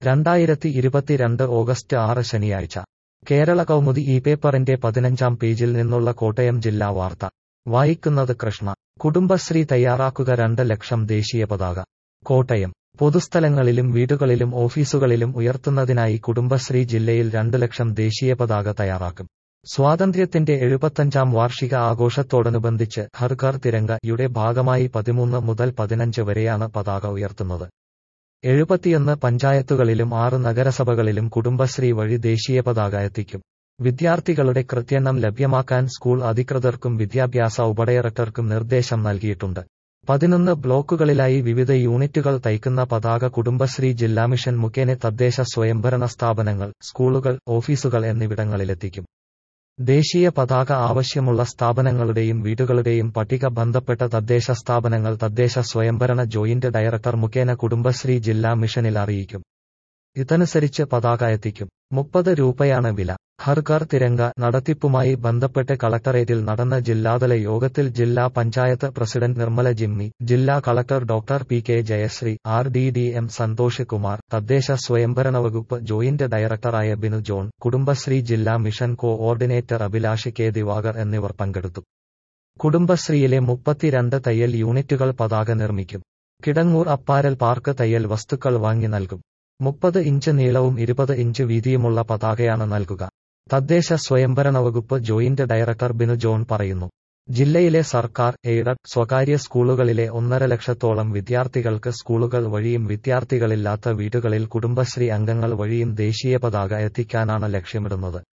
2022 August 6 ശനിയാഴ്ച കേരള കൗമുദി ഈ പേപ്പറിന്റെ 15-ാം പേജിൽ നിന്നുള്ള കോട്ടയം ജില്ലാ വാർത്ത വായിക്കുന്നത് കൃഷ്ണ. കുടുംബശ്രീ തയ്യാറാക്കുക 2 ലക്ഷം ദേശീയ പതാക. കോട്ടയം. പൊതുസ്ഥലങ്ങളിലും വീടുകളിലും ഓഫീസുകളിലും ഉയർത്തുന്നതിനായി കുടുംബശ്രീ ജില്ലയിൽ 2 ലക്ഷം ദേശീയ പതാക തയ്യാറാക്കും. സ്വാതന്ത്ര്യത്തിന്റെ 75-ാം വാർഷിക ആഘോഷത്തോടനുബന്ധിച്ച് ഹർ ഘർ തിരംഗ യുടെ ഭാഗമായി 13 മുതൽ 15 വരെയാണ് പതാക ഉയർത്തുന്നത്. 71 പഞ്ചായത്തുകളിലും 6 നഗരസഭകളിലും കുടുംബശ്രീ വഴി ദേശീയ പതാക എത്തിക്കും. വിദ്യാർത്ഥികളുടെ കൃത്യണ്ണം ലഭ്യമാക്കാൻ സ്കൂൾ അധികൃതർക്കും വിദ്യാഭ്യാസ ഉപഡയറക്ടർക്കും നിർദ്ദേശം നൽകിയിട്ടുണ്ട്. 11 ബ്ലോക്കുകളിലായി വിവിധ യൂണിറ്റുകൾ തയ്ക്കുന്ന പതാക കുടുംബശ്രീ ജില്ലാ മിഷൻ മുഖേന തദ്ദേശ സ്വയംഭരണ സ്ഥാപനങ്ങൾ, സ്കൂളുകൾ, ഓഫീസുകൾ എന്നിവിടങ്ങളിലെത്തിക്കും. ദേശീയ പതാക ആവശ്യമുള്ള സ്ഥാപനങ്ങളുടെയും വീടുകളുടെയും പട്ടിക ബന്ധപ്പെട്ട തദ്ദേശ സ്ഥാപനങ്ങൾ തദ്ദേശ സ്വയംഭരണ ജോയിന്റ് ഡയറക്ടർ മുഖേന കുടുംബശ്രീ ജില്ലാ മിഷനിൽ അറിയിക്കും. ഇതനുസരിച്ച് പതാക എത്തിക്കും. 30 രൂപയാണ് വില. ഹർ ഘർ തിരംഗ നടത്തിപ്പുമായി ബന്ധപ്പെട്ട് കളക്ടറേറ്റിൽ നടന്ന ജില്ലാതല യോഗത്തിൽ ജില്ലാ പഞ്ചായത്ത് പ്രസിഡന്റ് നിർമ്മല ജിമ്മി, ജില്ലാ collector doctor P K Jayashree, RDDM Santhosh Kumar, തദ്ദേശ സ്വയംഭരണ വകുപ്പ് ജോയിന്റ് ഡയറക്ടറായ ബിനു ജോൺ, കുടുംബശ്രീ ജില്ലാ mission coordinator Abhilash K Divakar എന്നിവർ പങ്കെടുത്തു. കുടുംബശ്രീയിലെ 32 തയ്യൽ യൂണിറ്റുകൾ പതാക നിർമ്മിക്കും. കിടങ്ങൂർ അപ്പാരൽ പാർക്ക് തയ്യൽ വസ്തുക്കൾ വാങ്ങി നൽകും. 30 ഇഞ്ച് നീളവും 20 ഇഞ്ച് വീതിയുമുള്ള പതാകയാണ് നൽകുക. തദ്ദേശ സ്വയംഭരണ വകുപ്പ് ജോയിന്റ് ഡയറക്ടർ ബിനു ജോൺ പറയുന്നു. ജില്ലയിലെ സർക്കാർ, എയ്ഡഡ്, സ്വകാര്യ സ്കൂളുകളിലെ 1.5 ലക്ഷത്തോളം വിദ്യാർത്ഥികൾക്ക് സ്കൂളുകൾ വഴിയും വിദ്യാർത്ഥികളില്ലാത്ത വീടുകളിൽ കുടുംബശ്രീ അംഗങ്ങൾ വഴിയും ദേശീയ പതാക എത്തിക്കാനാണ് ലക്ഷ്യമിടുന്നത്.